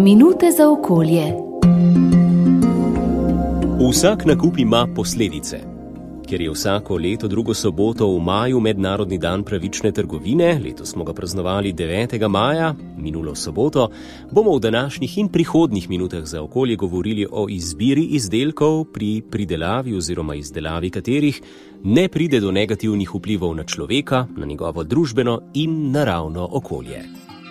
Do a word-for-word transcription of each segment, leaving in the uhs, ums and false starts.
Minute za okolje. Vsak nakup ima posledice. Ker je vsako leto drugo soboto v maju mednarodni dan pravične trgovine, letos smo ga praznovali devetega maja, minulo soboto, bomo v današnjih in prihodnjih minutah za okolje govorili o izbiri izdelkov, pri pridelavi oziroma izdelavi katerih ne pride do negativnih vplivov na človeka, na njegovo družbeno in naravno okolje.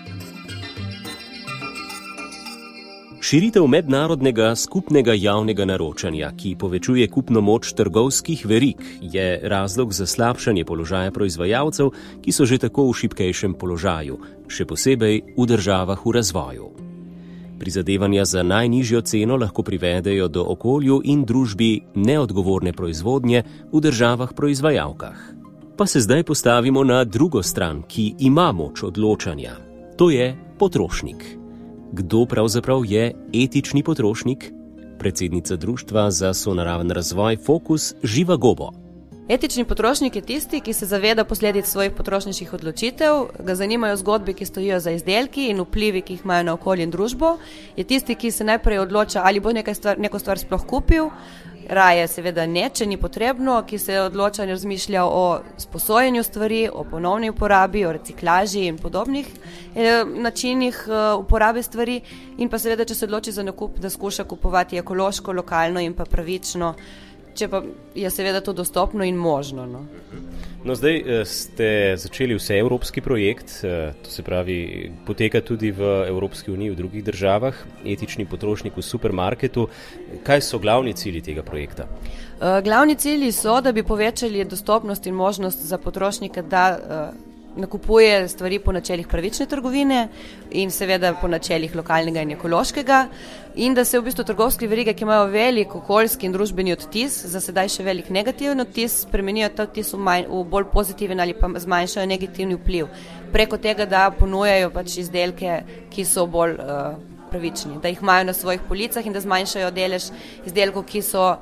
Širitev mednarodnega skupnega javnega naročanja, ki povečuje kupno moč trgovskih verig, je razlog za slabšanje položaja proizvajalcev, ki so že tako v šibkejšem položaju, še posebej v državah v razvoju. Prizadevanja za najnižjo ceno lahko privedejo do okolju in družbi neodgovorne proizvodnje v državah proizvajalkah. Pa se zdaj postavimo na drugo stran, ki ima moč odločanja. To je potrošnik. Kdo pravzaprav je etični potrošnik? Predsednica Društva za sonaraven razvoj Fokus Živa Gobo. Etični potrošnik je tisti, ki se zaveda posledic svojih potrošniških odločitev, ga zanimajo zgodbe, ki stojijo za izdelki in vplivi, ki jih imajo na okolje in družbo. Je tisti, ki se najprej odloča, ali bo nekaj stvar, neko stvar sploh kupil, raje seveda ne, če ni potrebno, ki se odloča in razmišlja o sposojenju stvari, o ponovni uporabi, o reciklaži in podobnih eh, načinih eh, uporabe stvari, in pa seveda, če se odloči za nakup, da skuša kupovati ekološko, lokalno in pa pravično, če pa je seveda to dostopno in možno. No. No, zdaj ste začeli vseevropski projekt, to se pravi, poteka tudi v Evropski uniji, v drugih državah, etični potrošnik v supermarketu. Kaj so glavni cilji tega projekta? Glavni cilji so, da bi povečali dostopnost in možnost za potrošnika, da nakupuje stvari po načelih pravične trgovine in seveda po načelih lokalnega in ekološkega, in da se v bistvu trgovske verige, ki imajo velik okoljski in družbeni odtis, za sedaj še velik negativen odtis, spremenijo ta odtis v, manj, v bolj pozitiven ali pa zmanjšajo negativni vpliv. Preko tega, da ponujajo pač izdelke, ki so bolj uh, pravični, da jih imajo na svojih policah in da zmanjšajo delež izdelkov, ki so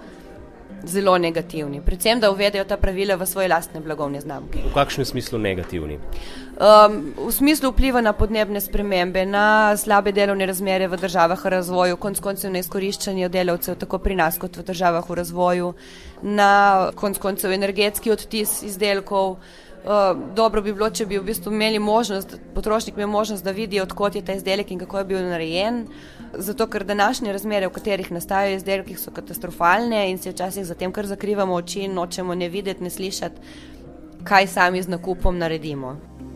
zelo negativni. Predvsem, da uvedejo ta pravila v svoje lastne blagovne znamke. V kakšnem smislu negativni? Um, v smislu vpliva na podnebne spremembe, na slabe delovne razmere v državah v razvoju, konec koncev na izkoriščanje delavcev tako pri nas kot v državah v razvoju, na konec koncev energetski odtis izdelkov. Uh, dobro bi bilo, če bi v bistvu imeli možnost, potrošnik imel možnost, da vidi, odkot je ta izdelek in kako je bil narejen, zato ker današnje razmere, v katerih nastajajo izdelki, so katastrofalne in se včasih zatem kar zakrivamo oči in nočemo ne videti, ne slišati, kaj sami z nakupom naredimo.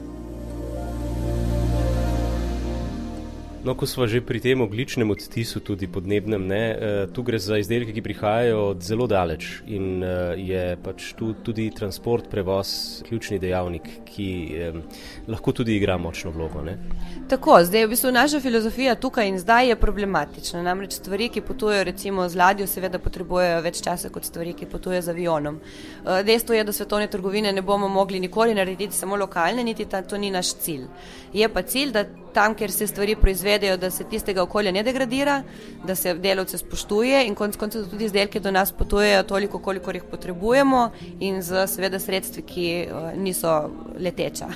No, ko smo že pri tem ogljičnem odtisu, tudi podnebnem, ne, tu gre za izdelke, ki prihajajo od zelo daleč in je pač tu tudi transport, prevoz ključni dejavnik, ki eh, lahko tudi igra močno vlogo, ne? Tako, zdaj v bistvu naša filozofija tukaj in zdaj je problematična. Namreč stvari, ki potujejo recimo z ladjo, seveda potrebujejo več časa kot stvari, ki potujejo z avionom. Dejstvo je, da svetovne trgovine ne bomo mogli nikoli narediti samo lokalne, niti ta, to ni naš cilj. Je pa cilj, da tam, kjer se stvari proizvedejo, da se tistega okolja ne degradira, da se delavce spoštuje in konec koncev tudi izdelke do nas potujejo toliko, koliko jih potrebujemo in z seveda sredstvi, ki niso leteča.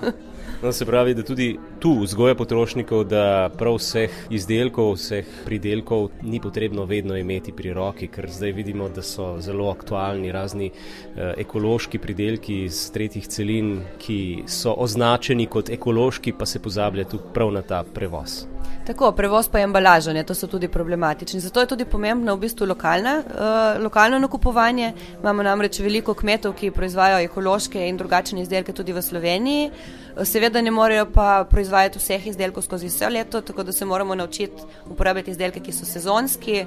No, se pravi, da tudi tu vzgoja potrošnikov, da prav vseh izdelkov, vseh pridelkov ni potrebno vedno imeti pri roki, ker zdaj vidimo, da so zelo aktualni razni eh, ekološki pridelki iz tretjih celin, ki so označeni kot ekološki, pa se pozablja tudi prav na ta prevoz. Tako, prevoz pa je embalaža, ne, to so tudi problematični. Zato je tudi pomembno v bistvu lokalna, uh, lokalno nakupovanje. Imamo namreč veliko kmetov, ki proizvajajo ekološke in drugačne izdelke tudi v Sloveniji. Seveda ne morejo pa proizvajati vseh izdelkov skozi vse leto, tako da se moramo naučiti uporabljati izdelke, ki so sezonski,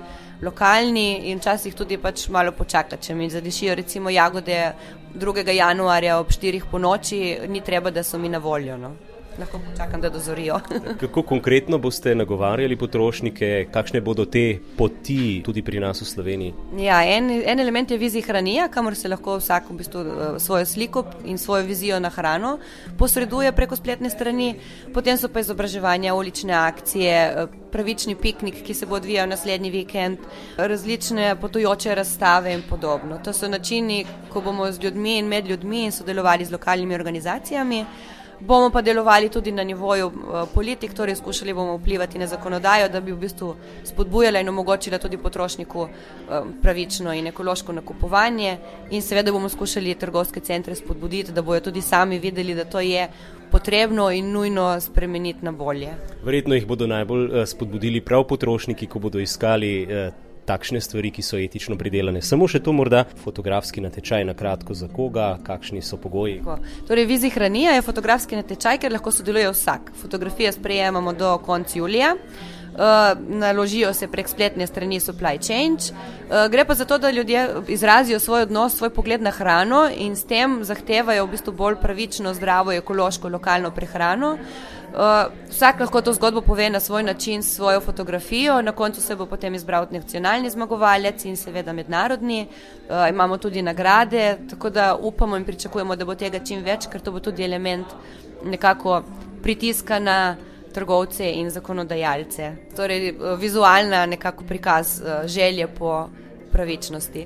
lokalni in včasih tudi pač malo počakati. Če mi zadišijo recimo jagode drugega januarja ob štirih po noči, ni treba, da so mi na voljo, no. Lahko počakam, da dozorijo. Kako konkretno boste nagovarjali potrošnike, kakšne bodo te poti tudi pri nas v Sloveniji? Ja, en, en element je vizij hranija, kamor se lahko vsak v bistvu svojo sliko in svojo vizijo na hrano posreduje preko spletne strani. Potem so pa izobraževanja, ulične akcije, pravični piknik, ki se bo odvijal naslednji vikend, različne potujoče razstave in podobno. To so načini, ko bomo z ljudmi in med ljudmi in sodelovali z lokalnimi organizacijami. Bomo pa delovali tudi na nivoju politik, torej skušali bomo vplivati na zakonodajo, da bi v bistvu spodbujala in omogočila tudi potrošniku pravično in ekološko nakupovanje in seveda bomo skušali trgovske centre spodbuditi, da bojo tudi sami videli, da to je potrebno in nujno spremeniti na bolje. Verjetno jih bodo najbolj spodbudili prav potrošniki, ko bodo iskali eh, takšne stvari, ki so etično pridelane. Samo še to morda fotografski natečaj na kratko za koga, kakšni so pogoji? Torej, Vizij Hranija je fotografski natečaj, ker lahko sodeluje vsak. Fotografije sprejemamo do konca julija. Uh, naložijo se prek spletne strani Supply Change. Uh, gre pa za to, da ljudje izrazijo svoj odnos, svoj pogled na hrano in s tem zahtevajo v bistvu bolj pravično, zdravo, ekološko, lokalno prehrano. Uh, vsak lahko to zgodbo pove na svoj način, svojo fotografijo, na koncu se bo potem izbral nacionalni zmagovalec in seveda mednarodni. Uh, imamo tudi nagrade, tako da upamo in pričakujemo, da bo tega čim več, ker to bo tudi element nekako pritiska na trgovce in zakonodajalce. Torej, vizualna nekako prikaz želje po pravičnosti.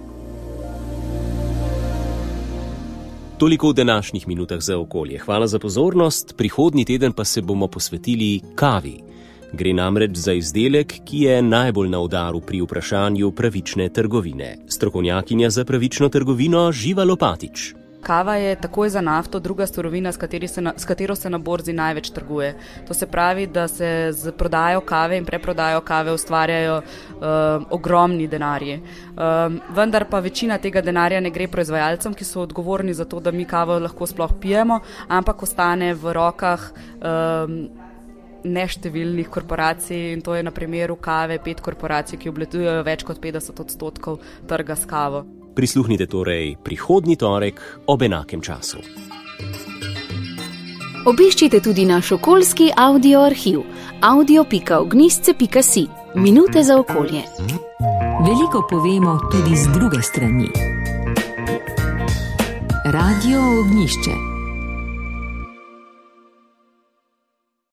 Toliko v današnjih minutah za okolje. Hvala za pozornost. Prihodnji teden pa se bomo posvetili kavi. Gre namreč za izdelek, ki je najbolj na udaru pri vprašanju pravične trgovine. Strokovnjakinja za pravično trgovino Živa Lopatič. Kava je takoj za nafto druga surovina, s, se na, s katero se na borzi največ trguje. To se pravi, da se z prodajo kave in preprodajo kave ustvarjajo uh, ogromni denarji. Um, vendar pa večina tega denarja ne gre proizvajalcem, ki so odgovorni za to, da mi kavo lahko sploh pijemo, ampak ostane v rokah um, neštevilnih korporacij in to je na primeru kave pet korporacij, ki obvladujejo več kot petdeset odstotkov trga s kavo. Prisluhnite torej prihodnji torek ob enakem času. Obiščite tudi naš okoljski audio arhiv audio pika ognjišče pika si. Minute za okolje. Veliko povemo tudi z druge strani. Radio Ognjišče.